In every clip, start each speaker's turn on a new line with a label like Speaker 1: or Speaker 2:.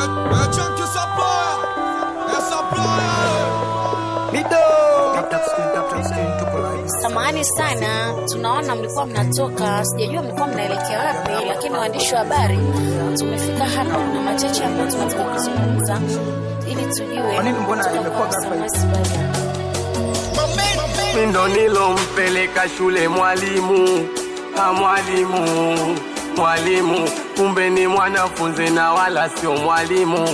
Speaker 1: Samahani sana, tunaona mlikuwa mnatoka, sijajua mlikuwa mnaelekea wapi, lakini waandishi wa habari tumefika hapa na machache ambayo tunataka kuzungumza ili tujue.
Speaker 2: Kwa nini mbona imekuwa hapa hivi?
Speaker 3: Mimi ndo nilompeleka shule mwalimu, mwalimu, kumbe ni mwanafunzi na wala sio mwalimu.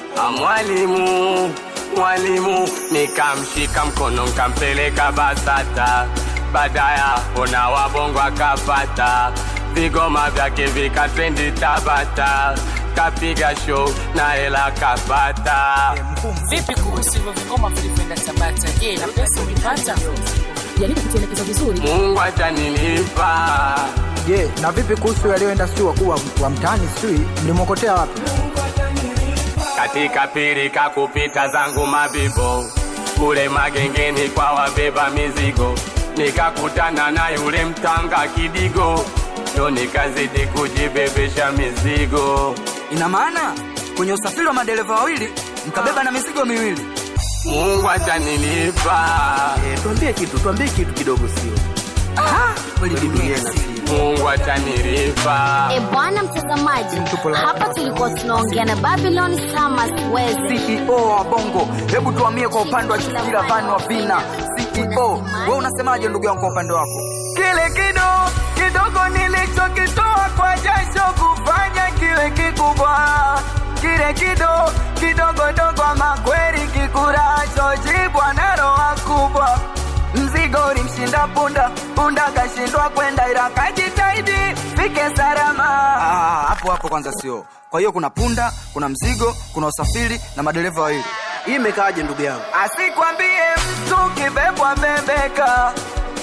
Speaker 3: Mwalimu, nikamshika mkono nikampeleka BASATA. Badaya ona wabongo akapata, vigoma vyake vikatrendi Tabata, kapiga show na hela kapata.
Speaker 4: Vipi kuhusu hivyo vigoma vilivyoenda Tabata? Je, na pesa ulipata? Jaribu kutuelekeza vizuri.
Speaker 3: Mungu atanilipa.
Speaker 2: Je, na vipi kuhusu walioenda sio wa mtaani sio? Mlimokotea wapi?
Speaker 3: Katika pirika kupita zangu mabibo, kule magengeni kwa wabeba mizigo, nikakutana na yule mtanga kidigo, ndo nikazidi kujibebesha mizigo.
Speaker 5: Ina maana kwenye usafiri wa madereva wawili mkabeba na mizigo miwili.
Speaker 3: Mungu atanilipa.
Speaker 2: Tuambie kitu kidogo sio?
Speaker 5: Kweli dunia
Speaker 3: Mungu atanilipa.
Speaker 1: Bwana mtazamaji, hapa tulikuwa tunaongea na Babylon Summers Weze,
Speaker 5: CEO wa Bongo. Hebu tuamie kwa upande wa Chikira Van wa Vina. CEO, wewe unasemaje ndugu yangu kwa upande wako?
Speaker 6: Kile kidogo nilichokitoa kwa jasho kufanya kile kikubwa. Kile kidogo makweli kikuracho jibwa na roho kubwa. Mzigo ulimshinda punda kashindwa kwenda ila kajitahidi fike salama.
Speaker 5: Hapo kwanza sio. Kwa hiyo kuna punda, kuna mzigo, kuna usafiri na madereva wawili.
Speaker 2: Hii imekaaje ndugu yangu?
Speaker 6: Asikwambie mtu kibebwa bebeka.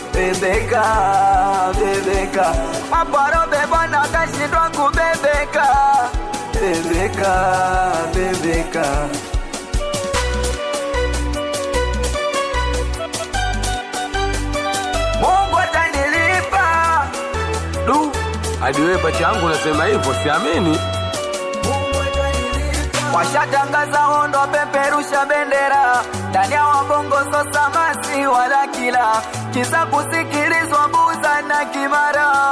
Speaker 6: Maparo bebwa na kashindwa kubebeka. Bebeka. Mungu atanilipa.
Speaker 3: Hadi wewe pacha yangu unasema hivyo, siamini.
Speaker 6: Washatangaza hondo peperusha bendera, ndani ya wabongo sosa masi wala kila, kisa kusikilizwa Buza na Kimara.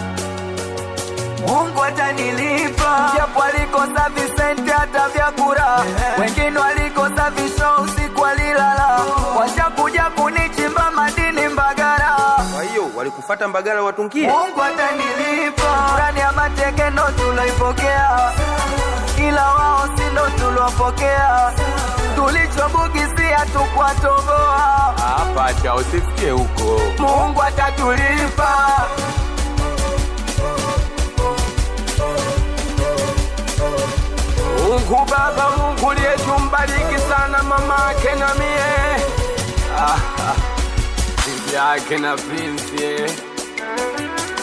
Speaker 6: Mungu atanilipa. Japo walikosa visenti hata vyakula, wengine walikosa visho usiku walilala, washakuja kunichimba madini Mbagara.
Speaker 2: Kwa hiyo walikufuata Mbagara watungie.
Speaker 6: Mungu atanilipa. Ndani ya mateke ndo tuloipokea, ila wao si ndo tulopokea. Tulichobugisia tukwatoboa.
Speaker 3: Hapa cha usifikie huko.
Speaker 6: Mungu atatulipa.
Speaker 3: Mungu Baba, Mungu liyetumbariki sana mama ake na mie. Bibi yake na Prince.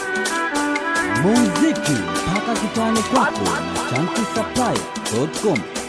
Speaker 7: Muziki mpaka kitani kwako na chanki supply.com.